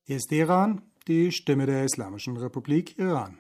Hier ist Iran, die Stimme der Islamischen Republik Iran.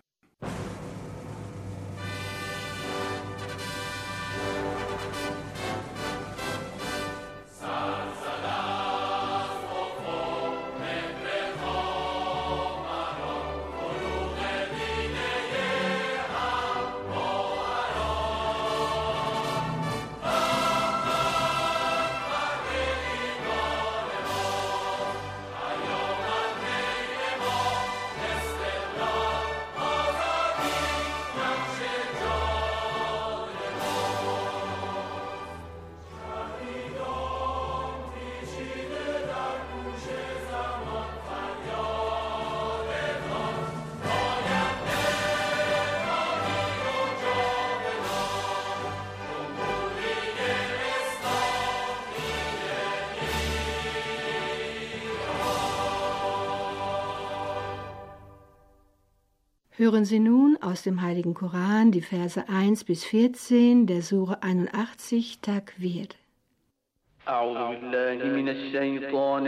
Hören Sie nun aus dem Heiligen Koran die Verse 1 bis 14 der Sure 81 Takwir. أعوذ بالله من الشيطان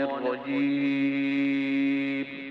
الرجيم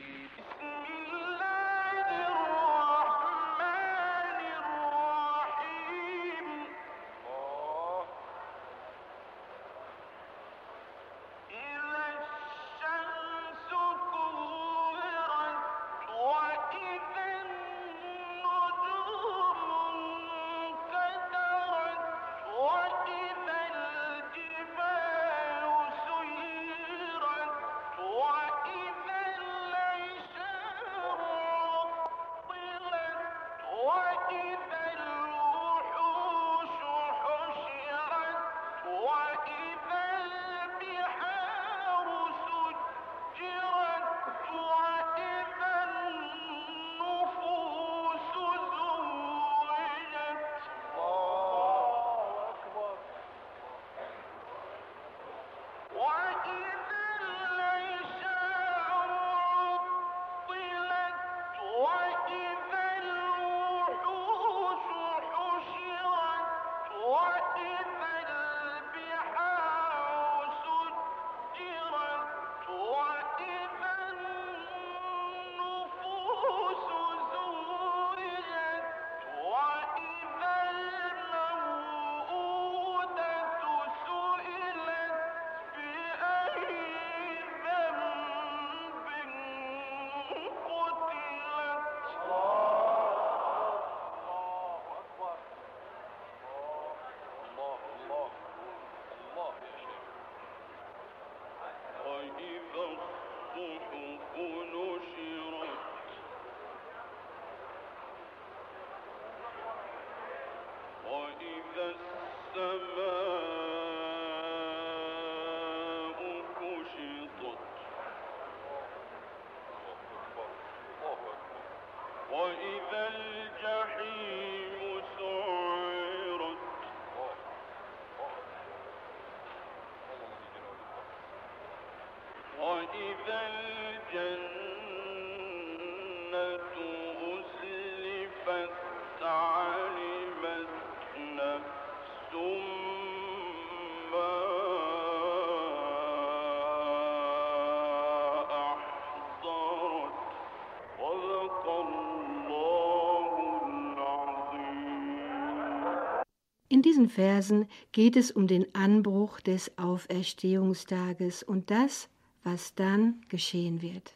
In diesen Versen geht es um den Anbruch des Auferstehungstages und das, was dann geschehen wird.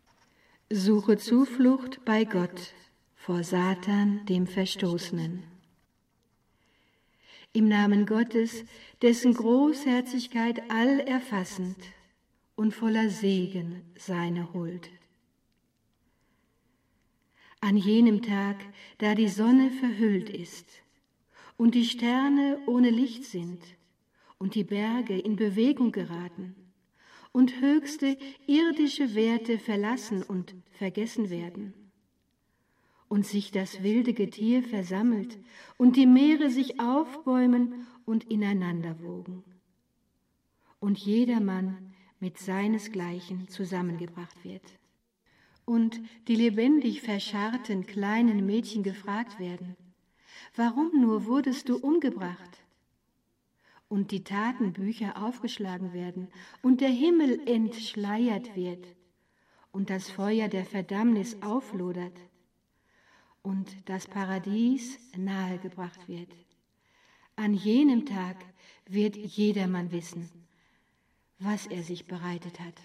Suche Zuflucht bei Gott vor Satan, dem Verstoßenen. Im Namen Gottes, dessen Großherzigkeit allerfassend und voller Segen seine Huld. An jenem Tag, da die Sonne verhüllt ist und die Sterne ohne Licht sind und die Berge in Bewegung geraten und höchste irdische Werte verlassen und vergessen werden und sich das wilde Getier versammelt und die Meere sich aufbäumen und ineinander wogen und jedermann mit seinesgleichen zusammengebracht wird und die lebendig verscharrten kleinen Mädchen gefragt werden: Warum nur wurdest du umgebracht? Und die Tatenbücher aufgeschlagen werden und der Himmel entschleiert wird und das Feuer der Verdammnis auflodert und das Paradies nahegebracht wird. An jenem Tag wird jedermann wissen, was er sich bereitet hat.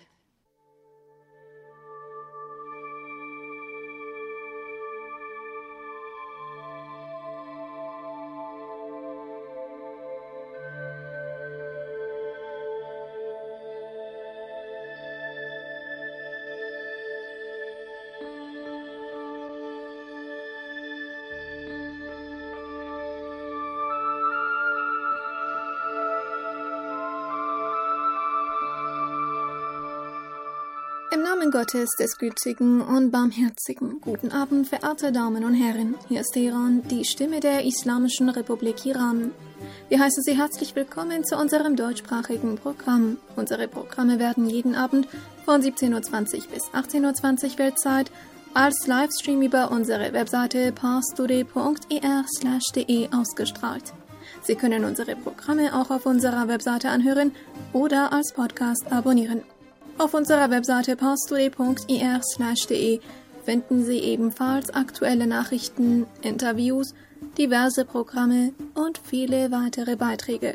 Im Namen Gottes, des Gütigen und Barmherzigen, guten Abend, verehrte Damen und Herren. Hier ist Iran, die Stimme der Islamischen Republik Iran. Wir heißen Sie herzlich willkommen zu unserem deutschsprachigen Programm. Unsere Programme werden jeden Abend von 17:20 bis 18:20 Weltzeit als Livestream über unsere Webseite parstoday.ir/de ausgestrahlt. Sie können unsere Programme auch auf unserer Webseite anhören oder als Podcast abonnieren. Auf unserer Webseite parstoday.ir/de finden Sie ebenfalls aktuelle Nachrichten, Interviews, diverse Programme und viele weitere Beiträge.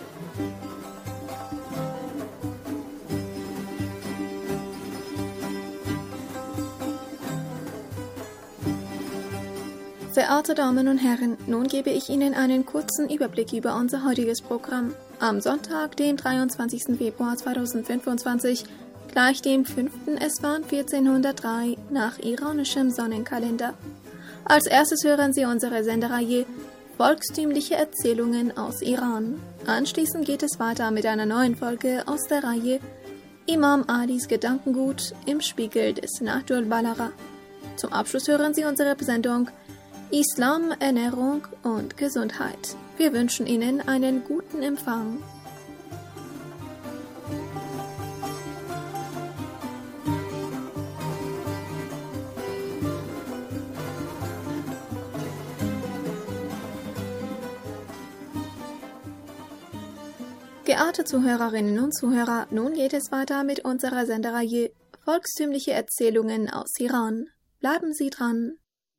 Verehrte Damen und Herren, nun gebe ich Ihnen einen kurzen Überblick über unser heutiges Programm. Am Sonntag, den 23. Februar 2025, gleich dem 5. Eswan 1403 nach iranischem Sonnenkalender. Als erstes hören Sie unsere Sendereihe Volkstümliche Erzählungen aus Iran. Anschließend geht es weiter mit einer neuen Folge aus der Reihe Imam Alis Gedankengut im Spiegel des Nahjul Balagha. Zum Abschluss hören Sie unsere Sendung Islam, Ernährung und Gesundheit. Wir wünschen Ihnen einen guten Empfang. Geehrte Zuhörerinnen und Zuhörer, nun geht es weiter mit unserer Sendereihe Volkstümliche Erzählungen aus Iran. Bleiben Sie dran!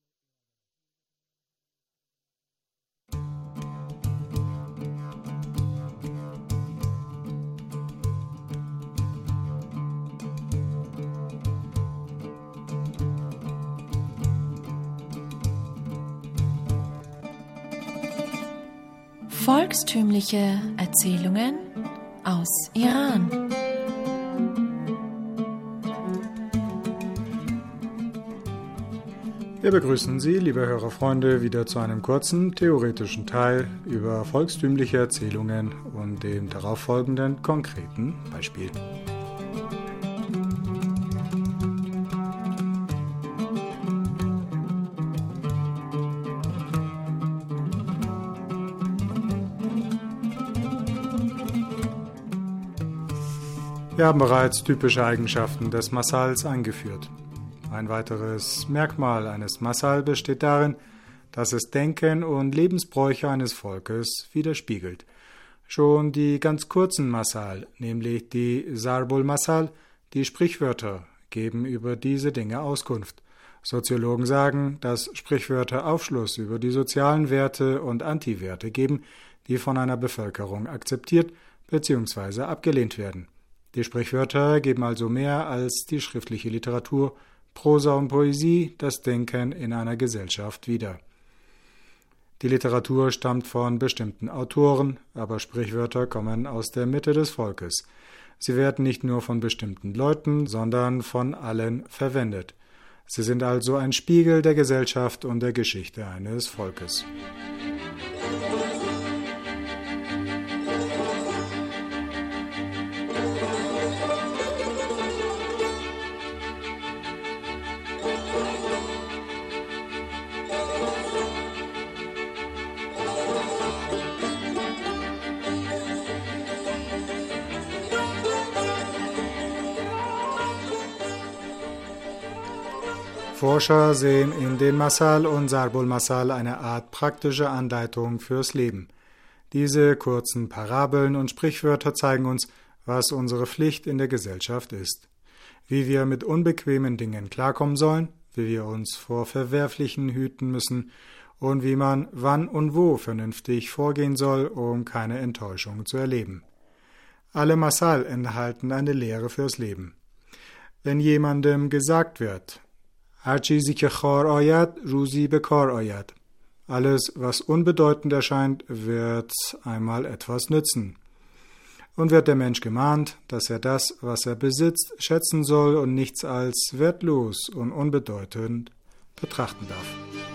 Volkstümliche Erzählungen aus Iran. Wir begrüßen Sie, liebe Hörerfreunde, wieder zu einem kurzen theoretischen Teil über volkstümliche Erzählungen und dem darauffolgenden konkreten Beispiel. Wir haben bereits typische Eigenschaften des Masals eingeführt. Ein weiteres Merkmal eines Masal besteht darin, dass es Denken und Lebensbräuche eines Volkes widerspiegelt. Schon die ganz kurzen Masal, nämlich die Zarbul Masal, die Sprichwörter, geben über diese Dinge Auskunft. Soziologen sagen, dass Sprichwörter Aufschluss über die sozialen Werte und Antiwerte geben, die von einer Bevölkerung akzeptiert bzw. abgelehnt werden. Die Sprichwörter geben also mehr als die schriftliche Literatur, Prosa und Poesie das Denken in einer Gesellschaft wider. Die Literatur stammt von bestimmten Autoren, aber Sprichwörter kommen aus der Mitte des Volkes. Sie werden nicht nur von bestimmten Leuten, sondern von allen verwendet. Sie sind also ein Spiegel der Gesellschaft und der Geschichte eines Volkes. Forscher sehen in den Masal und Zarbul Masal eine Art praktische Anleitung fürs Leben. Diese kurzen Parabeln und Sprichwörter zeigen uns, was unsere Pflicht in der Gesellschaft ist. wie wir mit unbequemen Dingen klarkommen sollen, wie wir uns vor Verwerflichen hüten müssen und wie man wann und wo vernünftig vorgehen soll, um keine Enttäuschung zu erleben. Alle Masal enthalten eine Lehre fürs Leben. Wenn jemandem gesagt wird, Har chizi ke khar ayad, ruzi bekar ayad. Alles, was unbedeutend erscheint, wird einmal etwas nützen. Und wird der Mensch gemahnt, dass er das, was er besitzt, schätzen soll und nichts als wertlos und unbedeutend betrachten darf.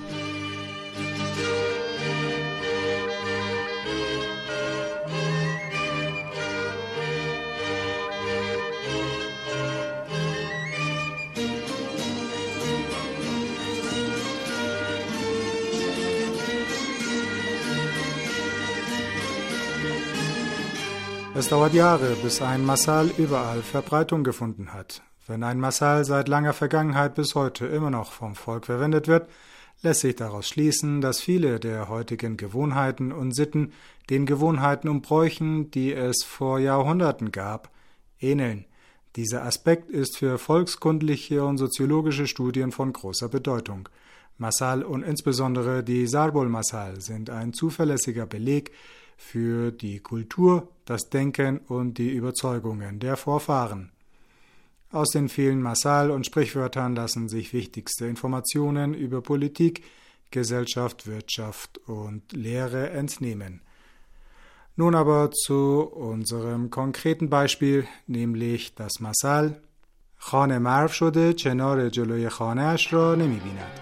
Es dauert Jahre, bis ein Masal überall Verbreitung gefunden hat. Wenn ein Masal seit langer Vergangenheit bis heute immer noch vom Volk verwendet wird, lässt sich daraus schließen, dass viele der heutigen Gewohnheiten und Sitten den Gewohnheiten und Bräuchen, die es vor Jahrhunderten gab, ähneln. Dieser Aspekt ist für volkskundliche und soziologische Studien von großer Bedeutung. Masal und insbesondere die Sarbol Masal sind ein zuverlässiger Beleg für die Kultur, das Denken und die Überzeugungen der Vorfahren. Aus den vielen Masal und Sprichwörtern lassen sich wichtigste Informationen über Politik, Gesellschaft, Wirtschaft und Lehre entnehmen. Nun aber zu unserem konkreten Beispiel, nämlich das Masal خانه مرو شده کنار جلوی خانه‌اش را نمی‌بیند.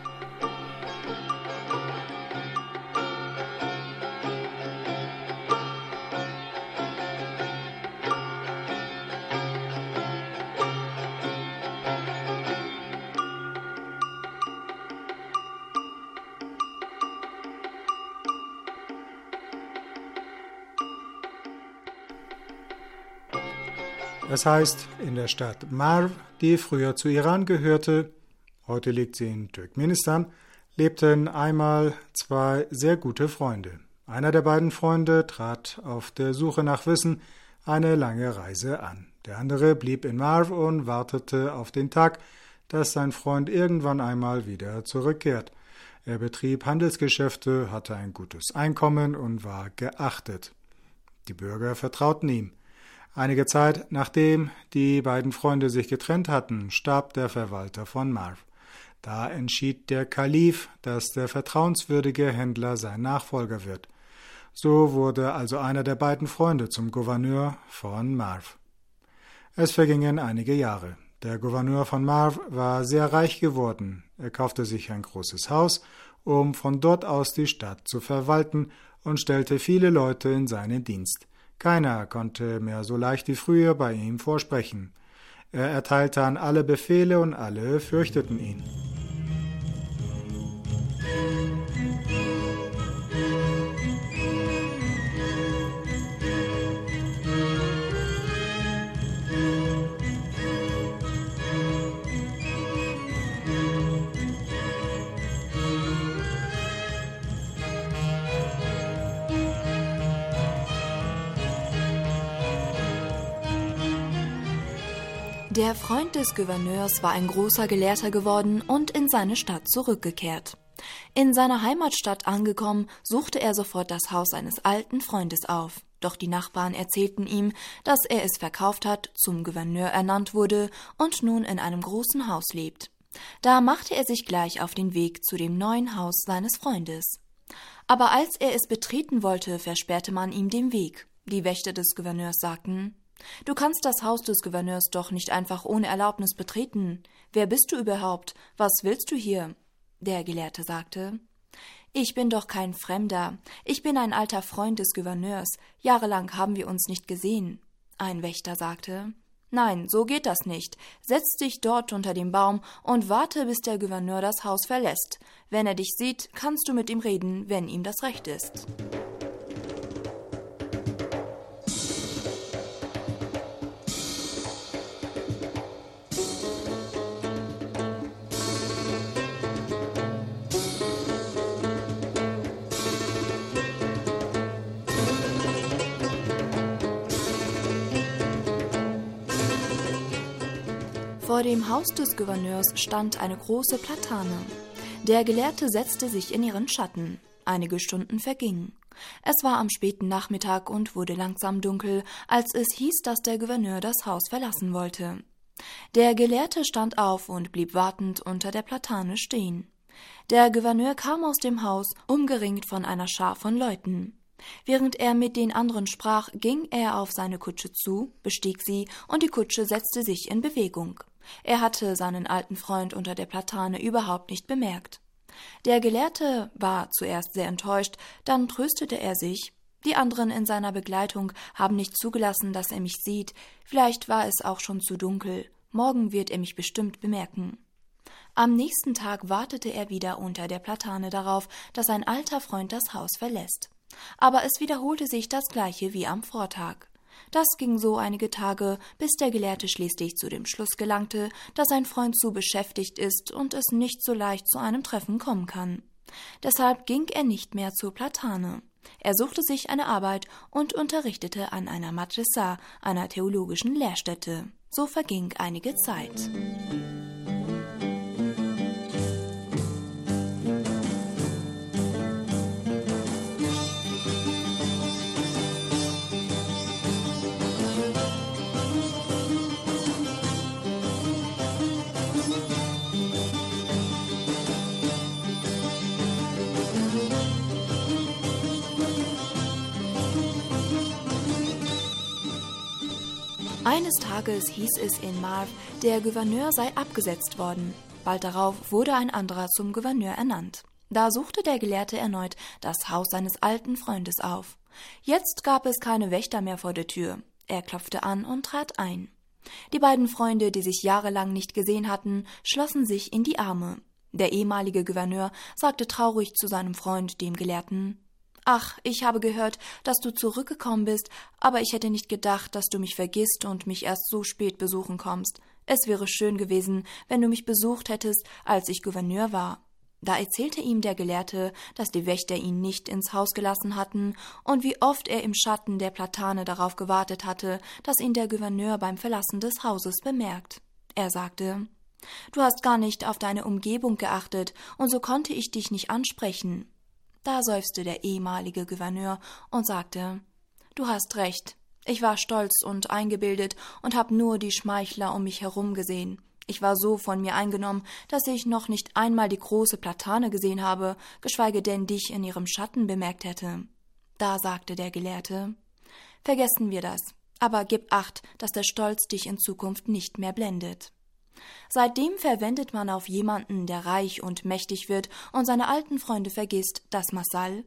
Es heißt, in der Stadt Marv, die früher zu Iran gehörte, heute liegt sie in Turkmenistan, lebten einmal zwei sehr gute Freunde. Einer der beiden Freunde trat auf der Suche nach Wissen eine lange Reise an. Der andere blieb in Marv und wartete auf den Tag, dass sein Freund irgendwann einmal wieder zurückkehrt. Er betrieb Handelsgeschäfte, hatte ein gutes Einkommen und war geachtet. Die Bürger vertrauten ihm. Einige Zeit nachdem die beiden Freunde sich getrennt hatten, starb der Verwalter von Marv. Da entschied der Kalif, dass der vertrauenswürdige Händler sein Nachfolger wird. So wurde also einer der beiden Freunde zum Gouverneur von Marv. Es vergingen einige Jahre. Der Gouverneur von Marv war sehr reich geworden. Er kaufte sich ein großes Haus, um von dort aus die Stadt zu verwalten, und stellte viele Leute in seinen Dienst. Keiner konnte mehr so leicht wie früher bei ihm vorsprechen. Er erteilte an alle Befehle und alle fürchteten ihn. Der Freund des Gouverneurs war ein großer Gelehrter geworden und in seine Stadt zurückgekehrt. In seiner Heimatstadt angekommen, suchte er sofort das Haus eines alten Freundes auf. Doch die Nachbarn erzählten ihm, dass er es verkauft hat, zum Gouverneur ernannt wurde und nun in einem großen Haus lebt. Da machte er sich gleich auf den Weg zu dem neuen Haus seines Freundes. Aber als er es betreten wollte, versperrte man ihm den Weg. Die Wächter des Gouverneurs sagten: »Du kannst das Haus des Gouverneurs doch nicht einfach ohne Erlaubnis betreten. Wer bist du überhaupt? Was willst du hier?« Der Gelehrte sagte: »Ich bin doch kein Fremder. Ich bin ein alter Freund des Gouverneurs. Jahrelang haben wir uns nicht gesehen.« Ein Wächter sagte: »Nein, so geht das nicht. Setz dich dort unter dem Baum und warte, bis der Gouverneur das Haus verlässt. Wenn er dich sieht, kannst du mit ihm reden, wenn ihm das recht ist.« Vor dem Haus des Gouverneurs stand eine große Platane. Der Gelehrte setzte sich in ihren Schatten. Einige Stunden vergingen. Es war am späten Nachmittag und wurde langsam dunkel, als es hieß, dass der Gouverneur das Haus verlassen wollte. Der Gelehrte stand auf und blieb wartend unter der Platane stehen. Der Gouverneur kam aus dem Haus, umgringt von einer Schar von Leuten. Während er mit den anderen sprach, ging er auf seine Kutsche zu, bestieg sie, und die Kutsche setzte sich in Bewegung. Er hatte seinen alten Freund unter der Platane überhaupt nicht bemerkt. Der Gelehrte war zuerst sehr enttäuscht, dann tröstete er sich. Die anderen in seiner Begleitung haben nicht zugelassen, dass er mich sieht. Vielleicht war es auch schon zu dunkel. Morgen wird er mich bestimmt bemerken. Am nächsten Tag wartete er wieder unter der Platane darauf, dass sein alter Freund das Haus verlässt. Aber es wiederholte sich das Gleiche wie am Vortag. Das ging so einige Tage, bis der Gelehrte schließlich zu dem Schluss gelangte, dass sein Freund zu beschäftigt ist und es nicht so leicht zu einem Treffen kommen kann. Deshalb ging er nicht mehr zur Platane. Er suchte sich eine Arbeit und unterrichtete an einer Madrasa, einer theologischen Lehrstätte. So verging einige Zeit. Eines Tages hieß es in Marv, der Gouverneur sei abgesetzt worden. Bald darauf wurde ein anderer zum Gouverneur ernannt. Da suchte der Gelehrte erneut das Haus seines alten Freundes auf. Jetzt gab es keine Wächter mehr vor der Tür. Er klopfte an und trat ein. Die beiden Freunde, die sich jahrelang nicht gesehen hatten, schlossen sich in die Arme. Der ehemalige Gouverneur sagte traurig zu seinem Freund, dem Gelehrten: »Ach, ich habe gehört, dass du zurückgekommen bist, aber ich hätte nicht gedacht, dass du mich vergisst und mich erst so spät besuchen kommst. Es wäre schön gewesen, wenn du mich besucht hättest, als ich Gouverneur war.« Da erzählte ihm der Gelehrte, dass die Wächter ihn nicht ins Haus gelassen hatten und wie oft er im Schatten der Platane darauf gewartet hatte, dass ihn der Gouverneur beim Verlassen des Hauses bemerkt. Er sagte: »Du hast gar nicht auf deine Umgebung geachtet, und so konnte ich dich nicht ansprechen.« Da seufzte der ehemalige Gouverneur und sagte: »Du hast recht. Ich war stolz und eingebildet und habe nur die Schmeichler um mich herum gesehen. Ich war so von mir eingenommen, dass ich noch nicht einmal die große Platane gesehen habe, geschweige denn dich in ihrem Schatten bemerkt hätte.« Da sagte der Gelehrte: »Vergessen wir das, aber gib Acht, dass der Stolz dich in Zukunft nicht mehr blendet.« Seitdem verwendet man auf jemanden, der reich und mächtig wird und seine alten Freunde vergisst, das Masal: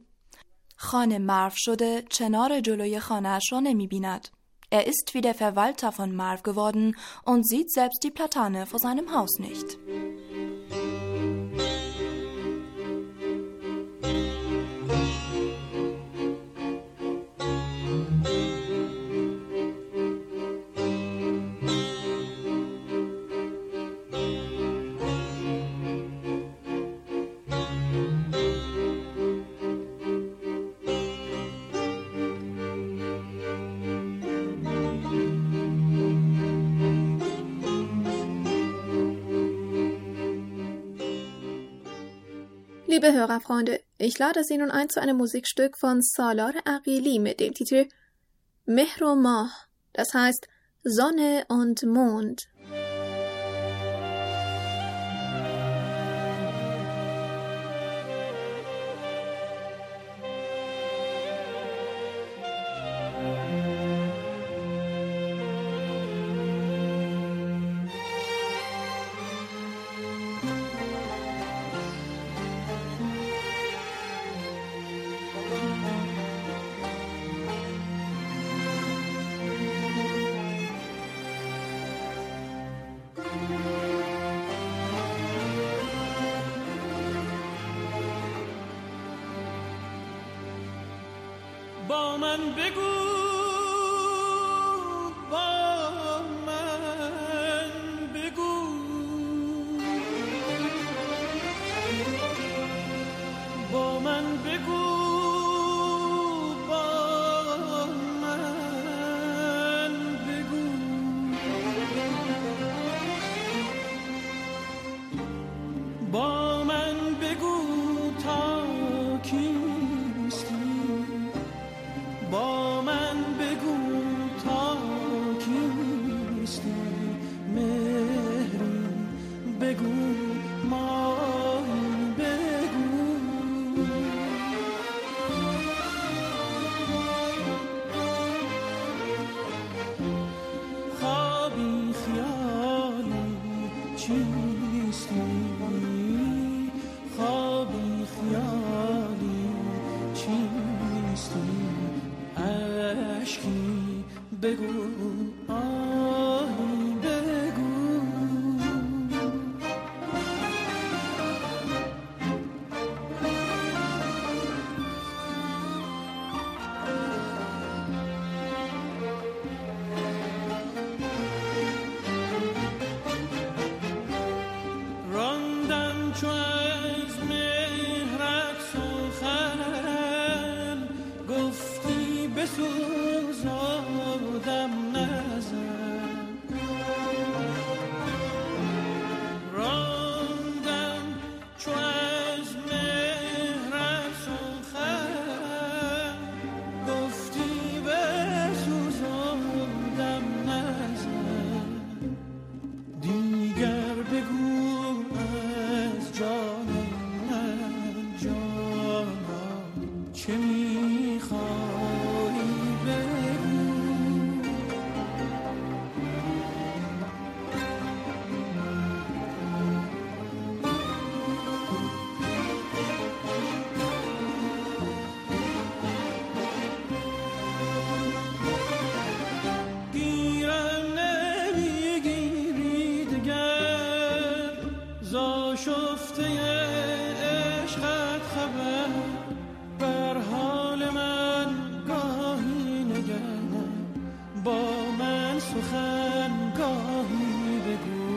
Khane Marv shode chenar joloy khaneash ra nemibinad. Er ist wie der Verwalter von Marv geworden und sieht selbst die Platane vor seinem Haus nicht. Liebe Hörerfreunde, ich lade Sie nun ein zu einem Musikstück von Salar Aqili mit dem Titel Mehr o Mah, das heißt Sonne und Mond. با من بگو با من بگو با من بگو با من بگو با من بگو تا کیستی، با من بگو تا کیستی، مهری بگو ماهی بگو. خوابی خیالی چیستی، خوابی خیالی چیستی، عشقی بگو آهی بگو. راندم چو از مهرت سخن، گفتی بسوز آدم نزن. راندم چو از مهرت سخن، گفتی بسوز آدم نزن. دیگر بگو از جان من، جانا چه میخوایی بگو. گیرم نمیگیری دگر، زاشفته عشقت خبر، بر حال من گاهی نگر، با من سخن گاهی بگو.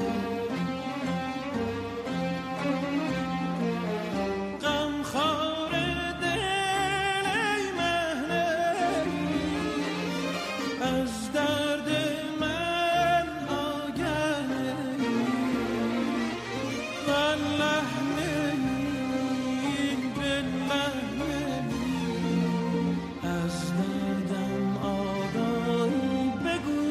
غمخوار دل ای مهنی، از درد من آگهی، والله نمی بالله نمی، از دردم آگاهی بگو.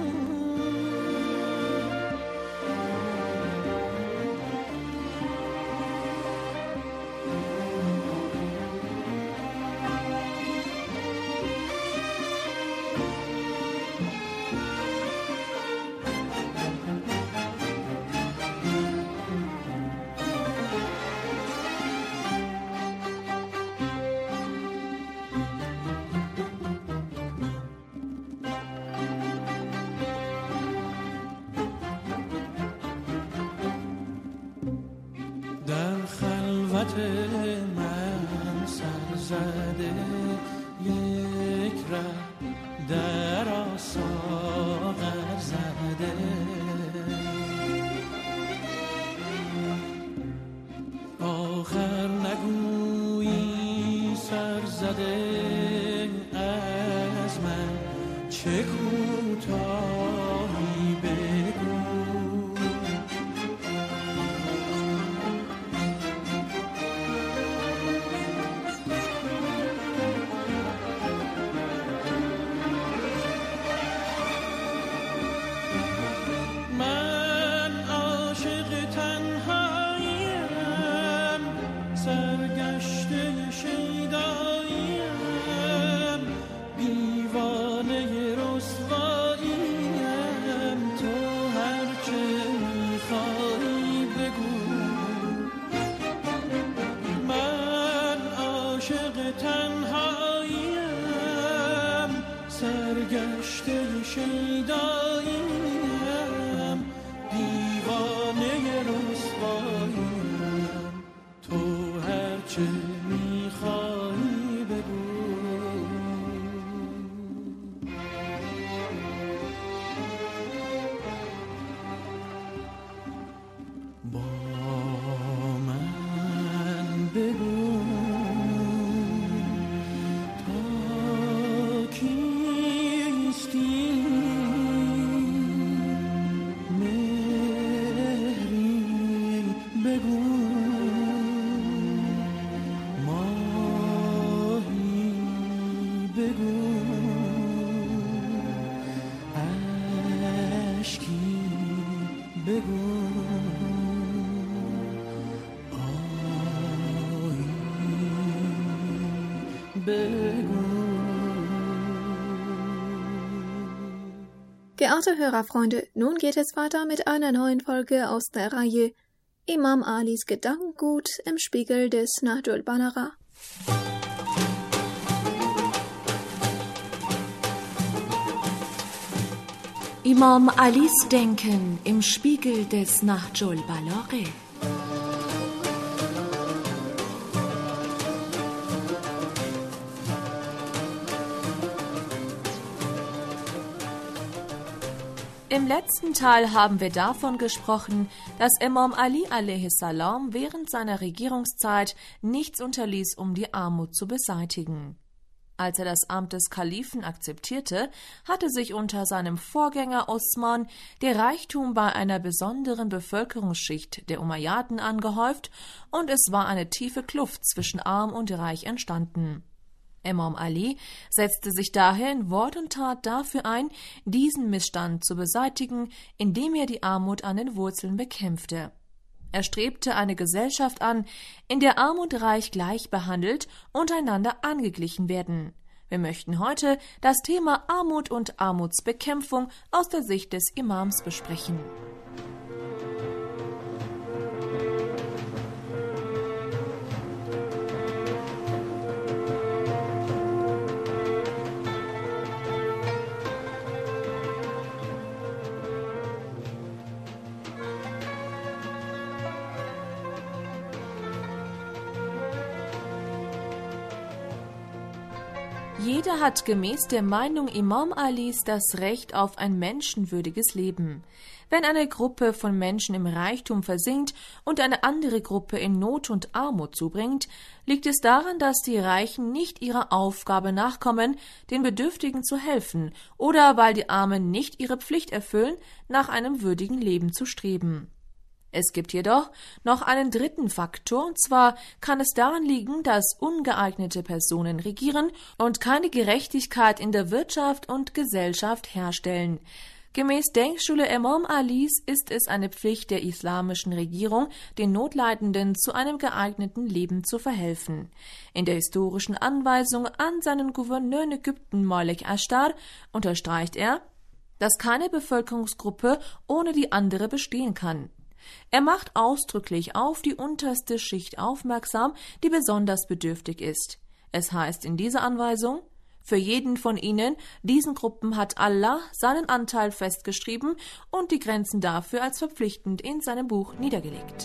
در خلوت من سر زده یک ره، در آساغر زده. آخر نگویی سر زده از من، چه کوتاهی بگو. سرگشته شیداییم، دیوانه رسواییم، تو هرچه میخوایی بگو. من عاشق تنهاییم، سرگشته شیداییم، دیوانه رسواییم، تو هرچه میخوایی بگو. با من بگو تا کیستی، مهری بگو بگو. Geehrte Hörerfreunde, nun geht es weiter mit einer neuen Folge aus der Reihe Imam Alis Gedankengut im Spiegel des Nahjul Balagha. Imam Alis Denken im Spiegel des Nahjul Balagha. Im letzten Teil haben wir davon gesprochen, dass Imam Ali a.s. während seiner Regierungszeit nichts unterließ, um die Armut zu beseitigen. Als er das Amt des Kalifen akzeptierte, hatte sich unter seinem Vorgänger Osman der Reichtum bei einer besonderen Bevölkerungsschicht der Umayyaden angehäuft und es war eine tiefe Kluft zwischen Arm und Reich entstanden. Imam Ali setzte sich daher in Wort und Tat dafür ein, diesen Missstand zu beseitigen, indem er die Armut an den Wurzeln bekämpfte. Er strebte eine Gesellschaft an, in der Arm und Reich gleich behandelt und einander angeglichen werden. Wir möchten heute das Thema Armut und Armutsbekämpfung aus der Sicht des Imams besprechen. Jeder hat gemäß der Meinung Imam Alis das Recht auf ein menschenwürdiges Leben. Wenn eine Gruppe von Menschen im Reichtum versinkt und eine andere Gruppe in Not und Armut zubringt, liegt es daran, dass die Reichen nicht ihrer Aufgabe nachkommen, den Bedürftigen zu helfen, oder weil die Armen nicht ihre Pflicht erfüllen, nach einem würdigen Leben zu streben. Es gibt jedoch noch einen dritten Faktor, und zwar kann es daran liegen, dass ungeeignete Personen regieren und keine Gerechtigkeit in der Wirtschaft und Gesellschaft herstellen. Gemäß Denkschule Imam Alis ist es eine Pflicht der islamischen Regierung, den Notleidenden zu einem geeigneten Leben zu verhelfen. In der historischen Anweisung an seinen Gouverneur in Ägypten Malik Ashtar unterstreicht er, dass keine Bevölkerungsgruppe ohne die andere bestehen kann. Er macht ausdrücklich auf die unterste Schicht aufmerksam, die besonders bedürftig ist. Es heißt in dieser Anweisung: Für jeden von ihnen, diesen Gruppen, hat Allah seinen Anteil festgeschrieben und die Grenzen dafür als verpflichtend in seinem Buch niedergelegt.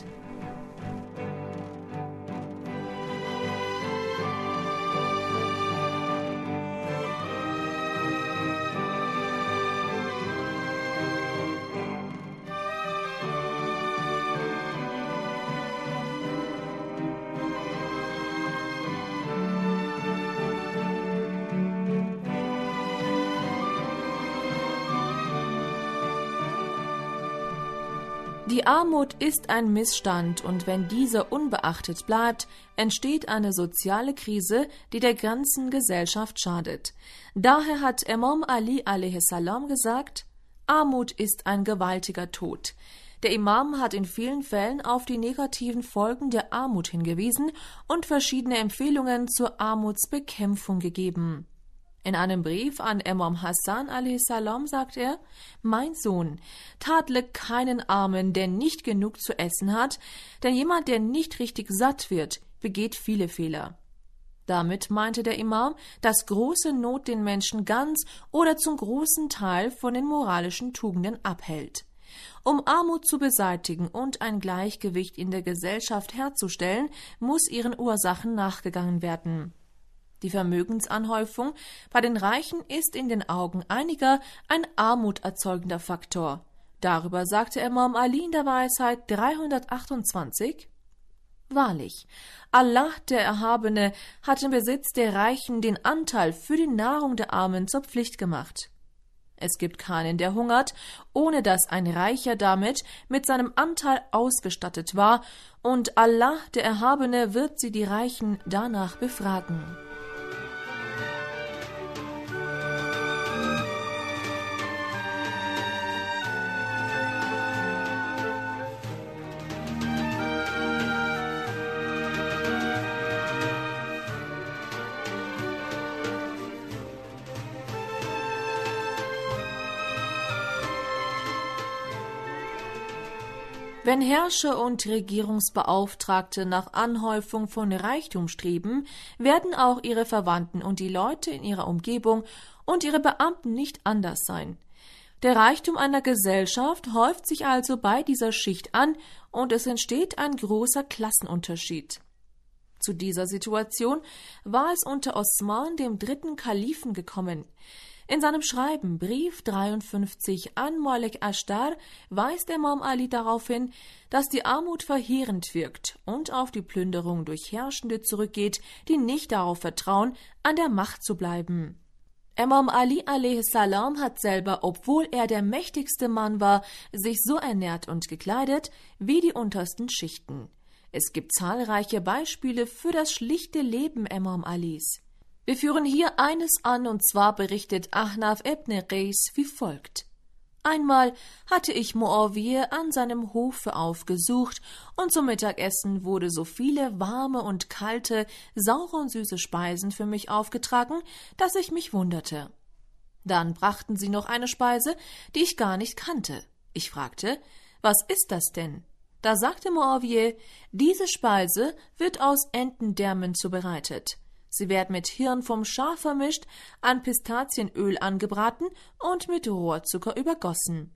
Die Armut ist ein Missstand und wenn dieser unbeachtet bleibt, entsteht eine soziale Krise, die der ganzen Gesellschaft schadet. Daher hat Imam Ali a.s. gesagt, Armut ist ein gewaltiger Tod. Der Imam hat in vielen Fällen auf die negativen Folgen der Armut hingewiesen und verschiedene Empfehlungen zur Armutsbekämpfung gegeben. In einem Brief an Imam Hassan a.s. sagt er: Mein Sohn, tadle keinen Armen, der nicht genug zu essen hat, denn jemand, der nicht richtig satt wird, begeht viele Fehler. Damit meinte der Imam, dass große Not den Menschen ganz oder zum großen Teil von den moralischen Tugenden abhält. Um Armut zu beseitigen und ein Gleichgewicht in der Gesellschaft herzustellen, muss ihren Ursachen nachgegangen werden. Die Vermögensanhäufung bei den Reichen ist in den Augen einiger ein armuterzeugender Faktor. Darüber sagte Imam Ali in der Weisheit 328: Wahrlich, Allah, der Erhabene, hat im Besitz der Reichen den Anteil für die Nahrung der Armen zur Pflicht gemacht. Es gibt keinen, der hungert, ohne dass ein Reicher damit mit seinem Anteil ausgestattet war, und Allah, der Erhabene, wird sie, die Reichen, danach befragen. Wenn Herrscher und Regierungsbeauftragte nach Anhäufung von Reichtum streben, werden auch ihre Verwandten und die Leute in ihrer Umgebung und ihre Beamten nicht anders sein. Der Reichtum einer Gesellschaft häuft sich also bei dieser Schicht an und es entsteht ein großer Klassenunterschied. Zu dieser Situation war es unter Osman, dem dritten Kalifen, gekommen. In seinem Schreiben Brief 53 an Malik Ashdar weist Imam Ali darauf hin, dass die Armut verheerend wirkt und auf die Plünderung durch Herrschende zurückgeht, die nicht darauf vertrauen, an der Macht zu bleiben. Imam Ali a.s. hat selber, obwohl er der mächtigste Mann war, sich so ernährt und gekleidet wie die untersten Schichten. Es gibt zahlreiche Beispiele für das schlichte Leben Imam Alis. Wir führen hier eines an, und zwar berichtet Ahnaf ibn Qais wie folgt. Einmal hatte ich Muawiyah an seinem Hofe aufgesucht, und zum Mittagessen wurde so viele warme und kalte, saure und süße Speisen für mich aufgetragen, dass ich mich wunderte. Dann brachten sie noch eine Speise, die ich gar nicht kannte. Ich fragte, was ist das denn? Da sagte Muawiyah, diese Speise wird aus Entendärmen zubereitet. Sie werden mit Hirn vom Schaf vermischt, an Pistazienöl angebraten und mit Rohrzucker übergossen.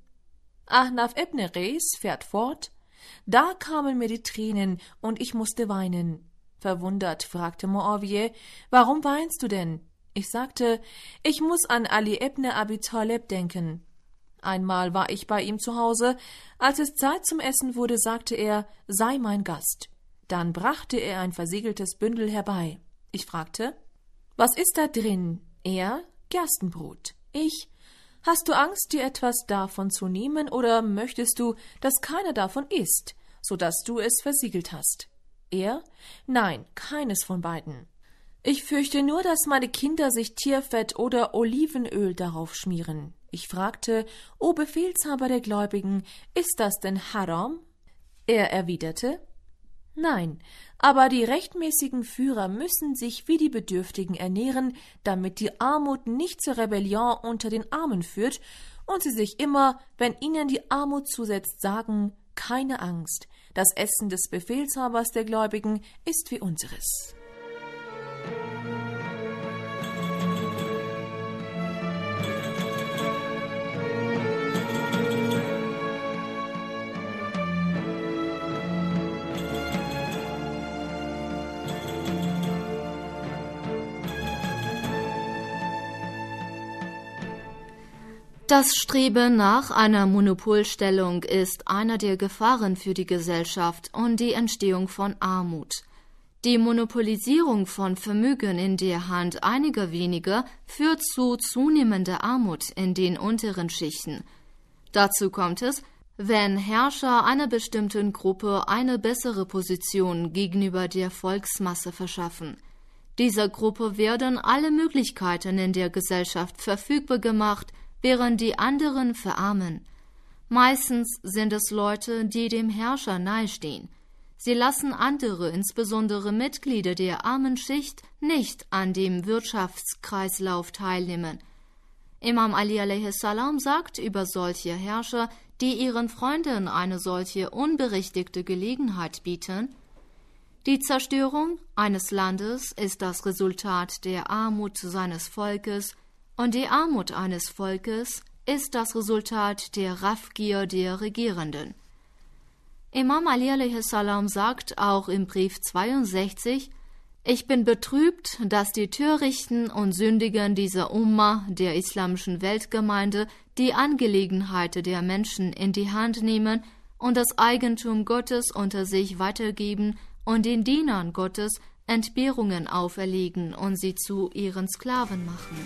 Ahnaf ibn Qais fährt fort. Da kamen mir die Tränen und ich musste weinen. Verwundert fragte Muawiyah, warum weinst du denn? Ich sagte, ich muss an Ali ibn Abi Talib denken. Einmal war ich bei ihm zu Hause. Als es Zeit zum Essen wurde, sagte er, sei mein Gast. Dann brachte er ein versiegeltes Bündel herbei. Ich fragte, was ist da drin? Er, Gerstenbrot. Ich, hast du Angst, dir etwas davon zu nehmen, oder möchtest du, dass keiner davon isst, so dass du es versiegelt hast? Er, nein, keines von beiden. Ich fürchte nur, dass meine Kinder sich Tierfett oder Olivenöl darauf schmieren. Ich fragte, o Befehlshaber der Gläubigen, ist das denn Haram? Er erwiderte, nein, aber die rechtmäßigen Führer müssen sich wie die Bedürftigen ernähren, damit die Armut nicht zur Rebellion unter den Armen führt und sie sich immer, wenn ihnen die Armut zusetzt, sagen, keine Angst, das Essen des Befehlshabers der Gläubigen ist wie unseres. Das Streben nach einer Monopolstellung ist eine der Gefahren für die Gesellschaft und die Entstehung von Armut. Die Monopolisierung von Vermögen in der Hand einiger weniger führt zu zunehmender Armut in den unteren Schichten. Dazu kommt es, wenn Herrscher einer bestimmten Gruppe eine bessere Position gegenüber der Volksmasse verschaffen. Dieser Gruppe werden alle Möglichkeiten in der Gesellschaft verfügbar gemacht, während die anderen verarmen. Meistens sind es Leute, die dem Herrscher nahestehen. Sie lassen andere, insbesondere Mitglieder der armen Schicht, nicht an dem Wirtschaftskreislauf teilnehmen. Imam Ali a.s. sagt über solche Herrscher, die ihren Freunden eine solche unberechtigte Gelegenheit bieten: Die Zerstörung eines Landes ist das Resultat der Armut seines Volkes, und die Armut eines Volkes ist das Resultat der Raffgier der Regierenden. Imam Ali a.s. sagt auch im Brief 62, ich bin betrübt, dass die Törichten und Sündigen dieser Umma, der islamischen Weltgemeinde, die Angelegenheiten der Menschen in die Hand nehmen und das Eigentum Gottes unter sich weitergeben und den Dienern Gottes Entbehrungen auferlegen und sie zu ihren Sklaven machen.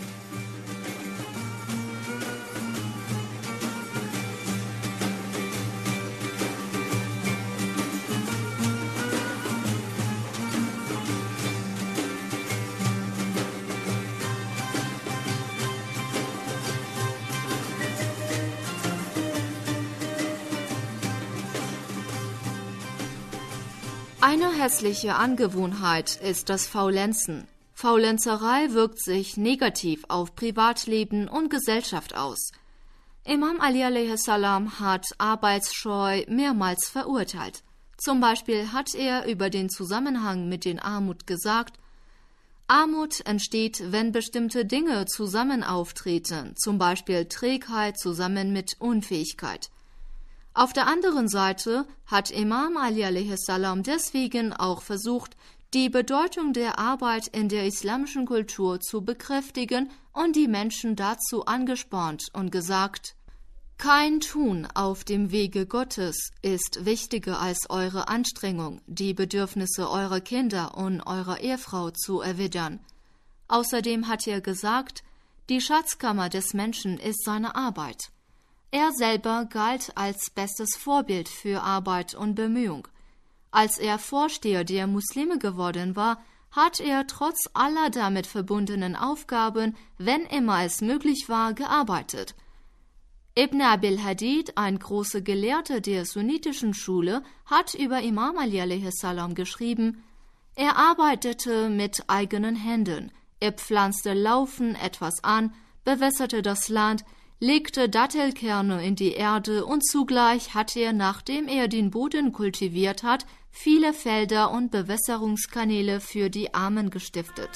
Eine hässliche Angewohnheit ist das Faulenzen. Faulenzerei wirkt sich negativ auf Privatleben und Gesellschaft aus. Imam Ali a.s. hat Arbeitsscheu mehrmals verurteilt. Zum Beispiel hat er über den Zusammenhang mit den Armut gesagt: Armut entsteht, wenn bestimmte Dinge zusammen auftreten, zum Beispiel Trägheit zusammen mit Unfähigkeit. Auf der anderen Seite hat Imam Ali a.s. deswegen auch versucht, die Bedeutung der Arbeit in der islamischen Kultur zu bekräftigen und die Menschen dazu angespornt und gesagt: Kein Tun auf dem Wege Gottes ist wichtiger als eure Anstrengung, die Bedürfnisse eurer Kinder und eurer Ehefrau zu erwidern. Außerdem hat er gesagt, die Schatzkammer des Menschen ist seine Arbeit. Er selber galt als bestes Vorbild für Arbeit und Bemühung. Als er Vorsteher der Muslime geworden war, hat er trotz aller damit verbundenen Aufgaben, wenn immer es möglich war, gearbeitet. Ibn Abil Hadid, ein großer Gelehrter der sunnitischen Schule, hat über Imam Ali a.s. geschrieben: Er arbeitete mit eigenen Händen, er pflanzte laufend etwas an, bewässerte das Land, legte Dattelkerne in die Erde und zugleich hat er, nachdem er den Boden kultiviert hat, viele Felder und Bewässerungskanäle für die Armen gestiftet.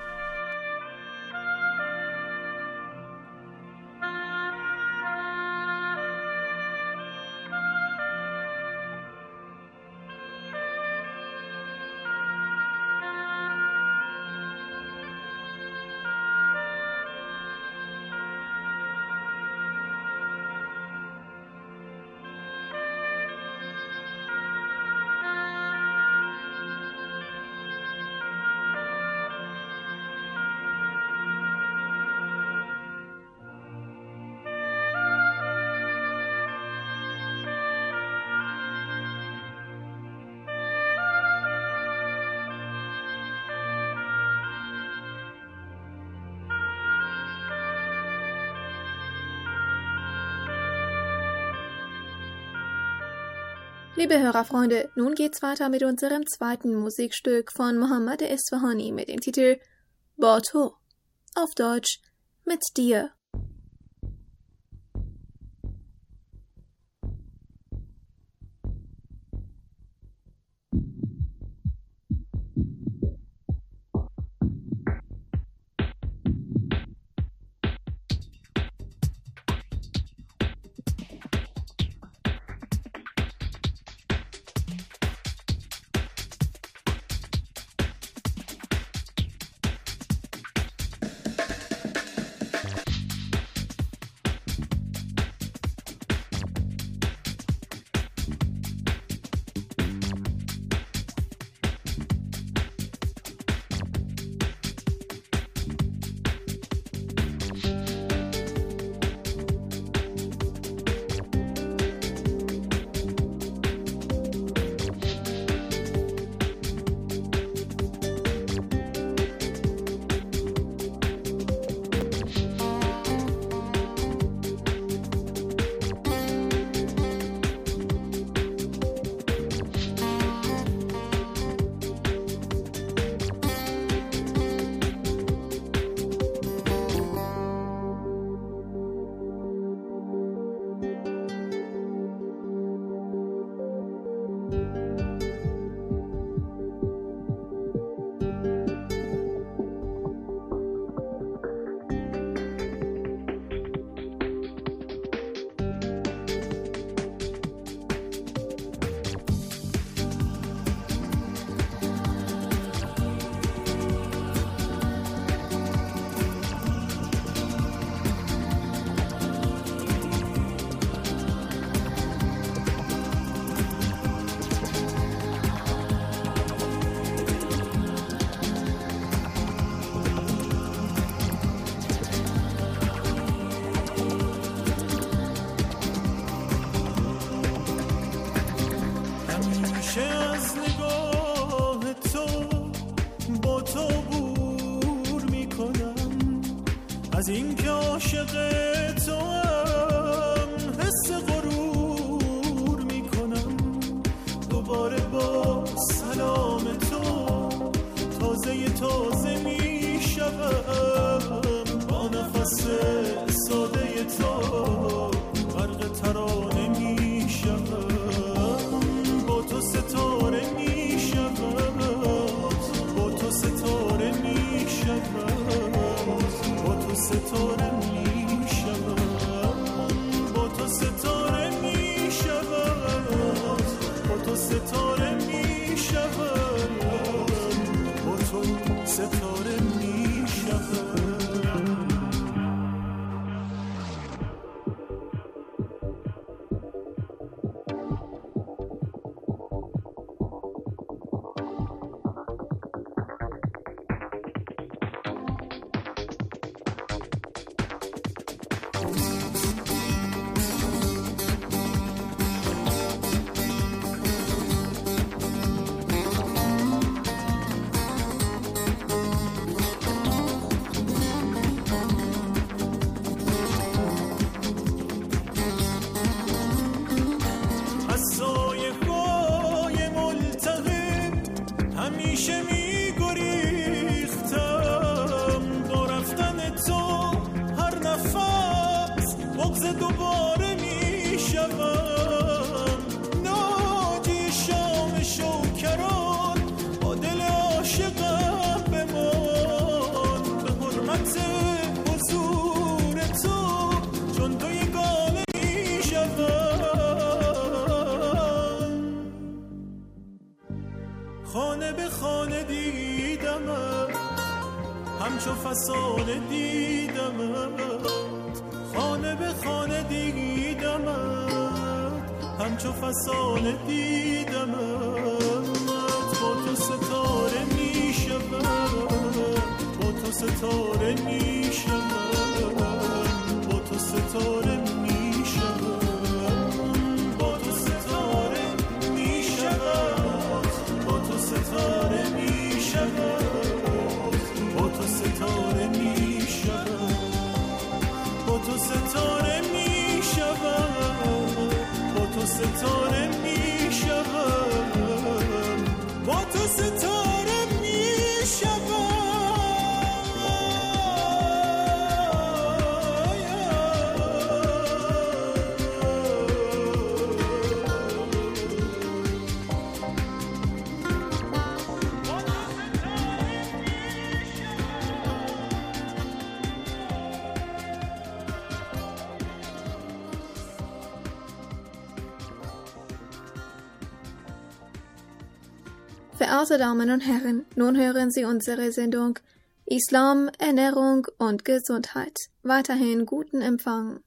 Liebe Hörerfreunde, nun geht's weiter mit unserem zweiten Musikstück von Mohammad Esfahani mit dem Titel Bato, auf Deutsch mit dir. از این که عاشق توام حس غرور میکنم دوباره با سلام تو تازه میشوم با نفس ساده تو همیشه میگریختم با رفتن تو هر نفس بغض دوباره میشوم ناجی شام شوکران با دل عاشقم بمان به حرمت حضور تو چون تو یگانه میشوم خانه به خانه دیدمت همچو فسانه دیدمت خانه به خانه دیدمت همچو فسانه دیدمت با تو ستاره میشم با تو ستاره میشم با تو ستاره میشم با تو ستاره میشم با تو ستاره میشم با تو ستاره میشم با تو ستاره میشم با تو ستاره میشم با تو ستاره میشم Verehrte Damen und Herren, nun hören Sie unsere Sendung Islam, Ernährung und Gesundheit. Weiterhin guten Empfang.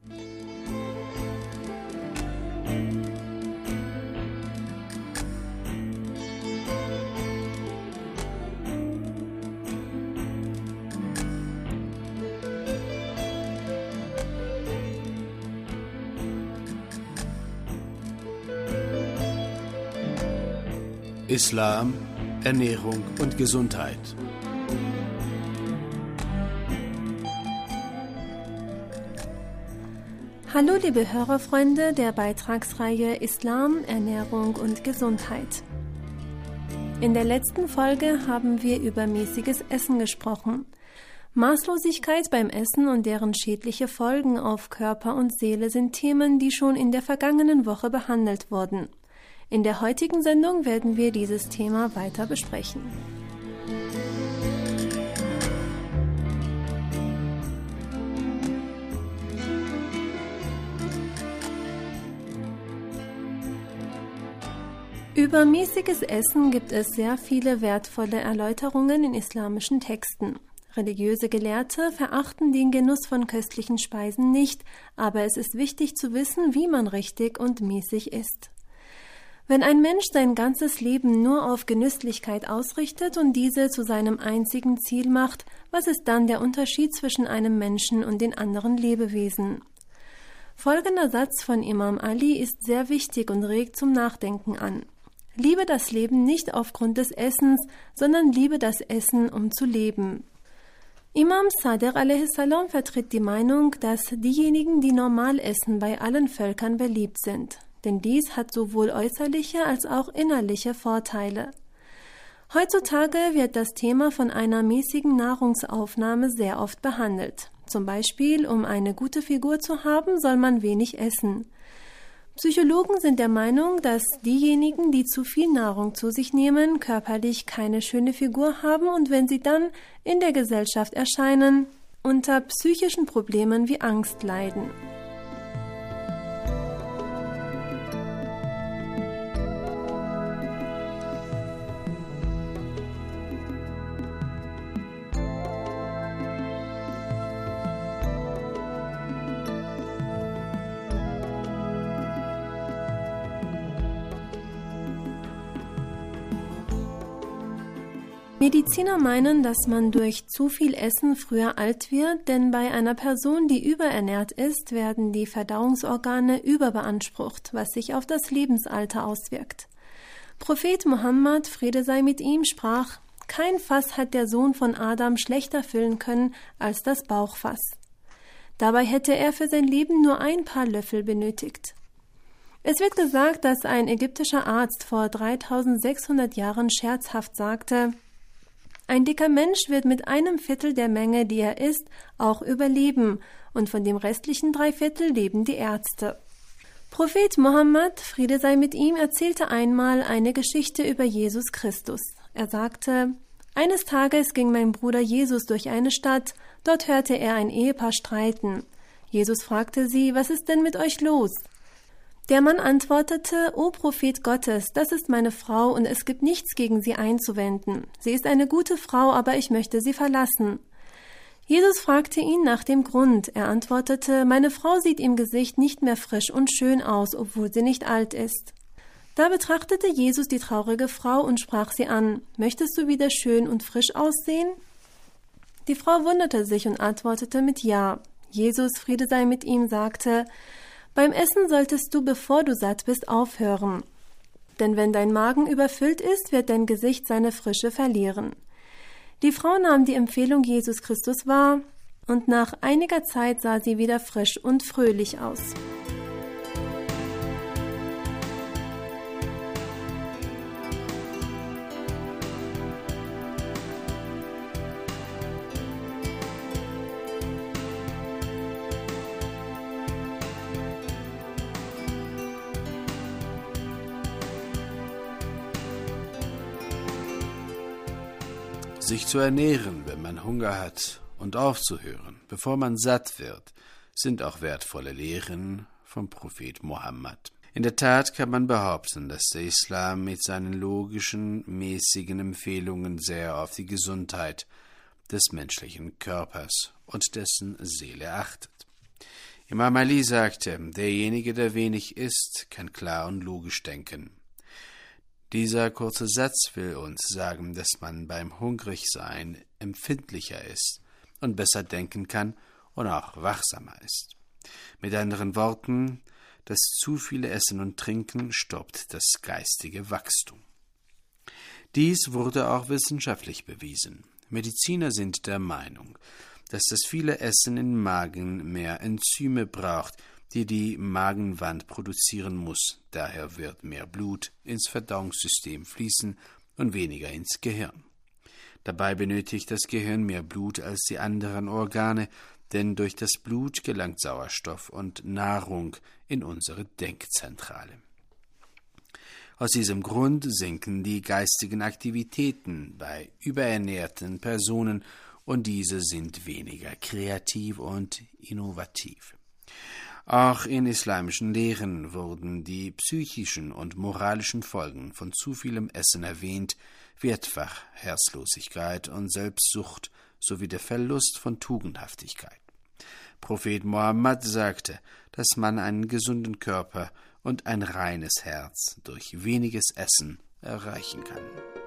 Islam, Ernährung und Gesundheit. Hallo liebe Hörerfreunde der Beitragsreihe Islam, Ernährung und Gesundheit. In der letzten Folge haben wir über mäßiges Essen gesprochen. Maßlosigkeit beim Essen und deren schädliche Folgen auf Körper und Seele sind Themen, die schon in der vergangenen Woche behandelt wurden. In der heutigen Sendung werden wir dieses Thema weiter besprechen. Über mäßiges Essen gibt es sehr viele wertvolle Erläuterungen in islamischen Texten. Religiöse Gelehrte verachten den Genuss von köstlichen Speisen nicht, aber es ist wichtig zu wissen, wie man richtig und mäßig isst. Wenn ein Mensch sein ganzes Leben nur auf Genüsslichkeit ausrichtet und diese zu seinem einzigen Ziel macht, was ist dann der Unterschied zwischen einem Menschen und den anderen Lebewesen? Folgender Satz von Imam Ali ist sehr wichtig und regt zum Nachdenken an. Liebe das Leben nicht aufgrund des Essens, sondern liebe das Essen, um zu leben. Imam Sadiq a.s. vertritt die Meinung, dass diejenigen, die normal essen, bei allen Völkern beliebt sind. Denn dies hat sowohl äußerliche als auch innerliche Vorteile. Heutzutage wird das Thema von einer mäßigen Nahrungsaufnahme sehr oft behandelt. Zum Beispiel, um eine gute Figur zu haben, soll man wenig essen. Psychologen sind der Meinung, dass diejenigen, die zu viel Nahrung zu sich nehmen, körperlich keine schöne Figur haben und wenn sie dann in der Gesellschaft erscheinen, unter psychischen Problemen wie Angst leiden. Mediziner meinen, dass man durch zu viel Essen früher alt wird, denn bei einer Person, die überernährt ist, werden die Verdauungsorgane überbeansprucht, was sich auf das Lebensalter auswirkt. Prophet Mohammed, Friede sei mit ihm, sprach: Kein Fass hat der Sohn von Adam schlechter füllen können als das Bauchfass. Dabei hätte er für sein Leben nur ein paar Löffel benötigt. Es wird gesagt, dass ein ägyptischer Arzt vor 3600 Jahren scherzhaft sagte: Ein dicker Mensch wird mit 1/4 der Menge, die er isst, auch überleben, und von dem restlichen 3/4 leben die Ärzte. Prophet Mohammed, Friede sei mit ihm, erzählte einmal eine Geschichte über Jesus Christus. Er sagte: Eines Tages ging mein Bruder Jesus durch eine Stadt, dort hörte er ein Ehepaar streiten. Jesus fragte sie: Was ist denn mit euch los? Der Mann antwortete: O Prophet Gottes, das ist meine Frau und es gibt nichts gegen sie einzuwenden. Sie ist eine gute Frau, aber ich möchte sie verlassen. Jesus fragte ihn nach dem Grund. Er antwortete: Meine Frau sieht im Gesicht nicht mehr frisch und schön aus, obwohl sie nicht alt ist. Da betrachtete Jesus die traurige Frau und sprach sie an: Möchtest du wieder schön und frisch aussehen? Die Frau wunderte sich und antwortete mit Ja. Jesus, Friede sei mit ihm, sagte: Beim Essen solltest du, bevor du satt bist, aufhören. Denn wenn dein Magen überfüllt ist, wird dein Gesicht seine Frische verlieren. Die Frau nahm die Empfehlung Jesus Christus wahr, und nach einiger Zeit sah sie wieder frisch und fröhlich aus. Sich zu ernähren, wenn man Hunger hat, und aufzuhören, bevor man satt wird, sind auch wertvolle Lehren vom Prophet Mohammed. In der Tat kann man behaupten, dass der Islam mit seinen logischen, mäßigen Empfehlungen sehr auf die Gesundheit des menschlichen Körpers und dessen Seele achtet. Imam Ali sagte: Derjenige, der wenig isst, kann klar und logisch denken. Dieser kurze Satz will uns sagen, dass man beim Hungrigsein empfindlicher ist und besser denken kann und auch wachsamer ist. Mit anderen Worten, das zu viele Essen und Trinken stoppt das geistige Wachstum. Dies wurde auch wissenschaftlich bewiesen. Mediziner sind der Meinung, dass das viele Essen im Magen mehr Enzyme braucht, die die Magenwand produzieren muss. Daher wird mehr Blut ins Verdauungssystem fließen und weniger ins Gehirn. Dabei benötigt das Gehirn mehr Blut als die anderen Organe, denn durch das Blut gelangt Sauerstoff und Nahrung in unsere Denkzentrale. Aus diesem Grund sinken die geistigen Aktivitäten bei überernährten Personen und diese sind weniger kreativ und innovativ. Auch in islamischen Lehren wurden die psychischen und moralischen Folgen von zu vielem Essen erwähnt, wie etwa Herzlosigkeit und Selbstsucht sowie der Verlust von Tugendhaftigkeit. Prophet Mohammed sagte, dass man einen gesunden Körper und ein reines Herz durch weniges Essen erreichen kann.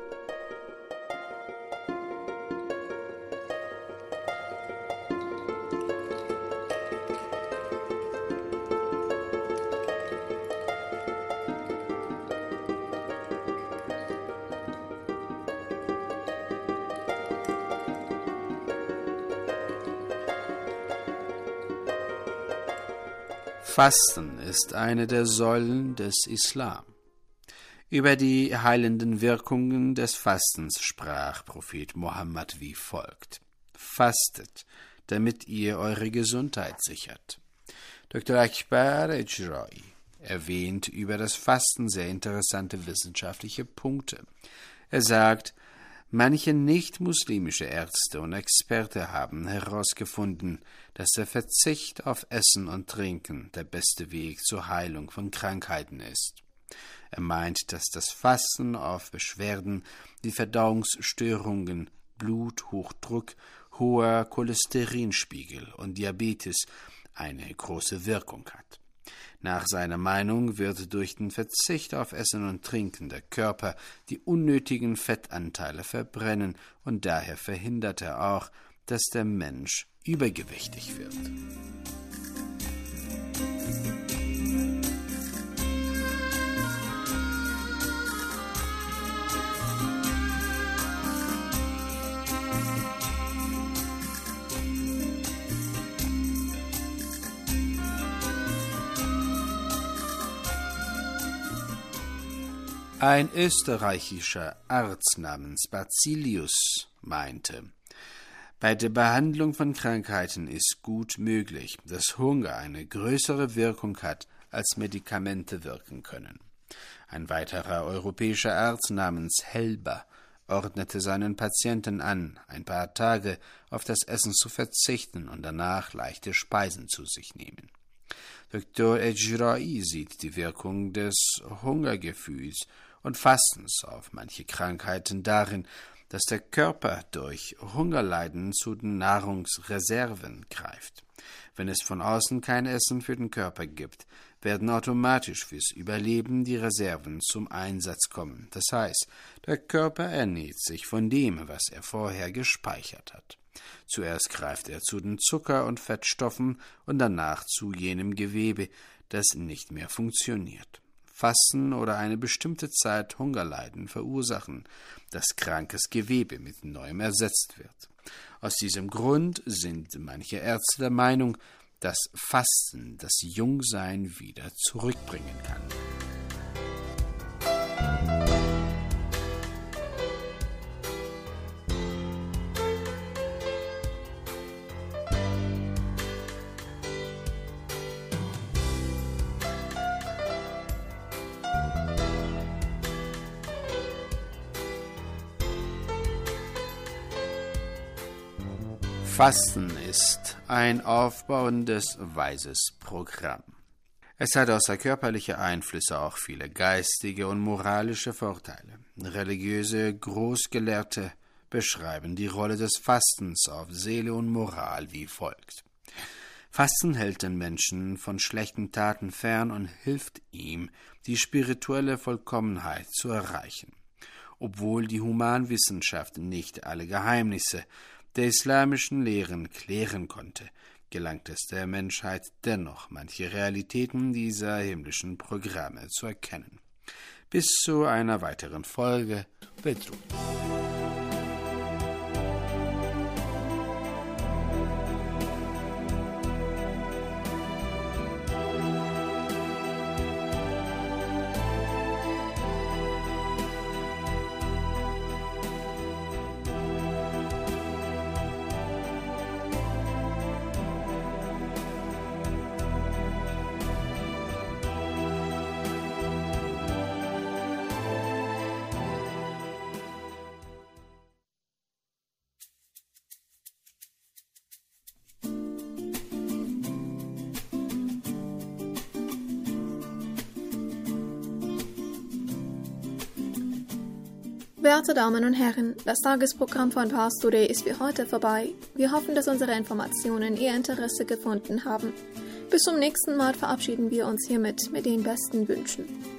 Fasten ist eine der Säulen des Islam. Über die heilenden Wirkungen des Fastens sprach Prophet Mohammed wie folgt: Fastet, damit ihr eure Gesundheit sichert. Dr. Akbar Ejrai erwähnt über das Fasten sehr interessante wissenschaftliche Punkte. Er sagt, manche nicht-muslimische Ärzte und Experten haben herausgefunden, dass der Verzicht auf Essen und Trinken der beste Weg zur Heilung von Krankheiten ist. Er meint, dass das Fasten auf Beschwerden wie Verdauungsstörungen, Bluthochdruck, hoher Cholesterinspiegel und Diabetes eine große Wirkung hat. Nach seiner Meinung wird durch den Verzicht auf Essen und Trinken der Körper die unnötigen Fettanteile verbrennen und daher verhindert er auch, dass der Mensch übergewichtig wird. Ein österreichischer Arzt namens Bazilius meinte, bei der Behandlung von Krankheiten ist gut möglich, dass Hunger eine größere Wirkung hat, als Medikamente wirken können. Ein weiterer europäischer Arzt namens Helber ordnete seinen Patienten an, ein paar Tage auf das Essen zu verzichten und danach leichte Speisen zu sich nehmen. Dr. Ejrai sieht die Wirkung des Hungergefühls und Fastens auf manche Krankheiten darin, dass der Körper durch Hungerleiden zu den Nahrungsreserven greift. Wenn es von außen kein Essen für den Körper gibt, werden automatisch fürs Überleben die Reserven zum Einsatz kommen. Das heißt, der Körper ernährt sich von dem, was er vorher gespeichert hat. Zuerst greift er zu den Zucker- und Fettstoffen und danach zu jenem Gewebe, das nicht mehr funktioniert. Fasten oder eine bestimmte Zeit Hungerleiden verursachen, dass krankes Gewebe mit neuem ersetzt wird. Aus diesem Grund sind manche Ärzte der Meinung, dass Fasten das Jungsein wieder zurückbringen kann. Fasten ist ein aufbauendes, weises Programm. Es hat außer körperlicher Einflüsse auch viele geistige und moralische Vorteile. Religiöse Großgelehrte beschreiben die Rolle des Fastens auf Seele und Moral wie folgt. Fasten hält den Menschen von schlechten Taten fern und hilft ihm, die spirituelle Vollkommenheit zu erreichen. Obwohl die Humanwissenschaft nicht alle Geheimnisse der islamischen Lehren klären konnte, gelangt es der Menschheit dennoch, manche Realitäten dieser himmlischen Programme zu erkennen. Bis zu einer weiteren Folge. Bedrut. Werte Damen und Herren, das Tagesprogramm von Pars Today ist für heute vorbei. Wir hoffen, dass unsere Informationen Ihr Interesse gefunden haben. Bis zum nächsten Mal verabschieden wir uns hiermit mit den besten Wünschen.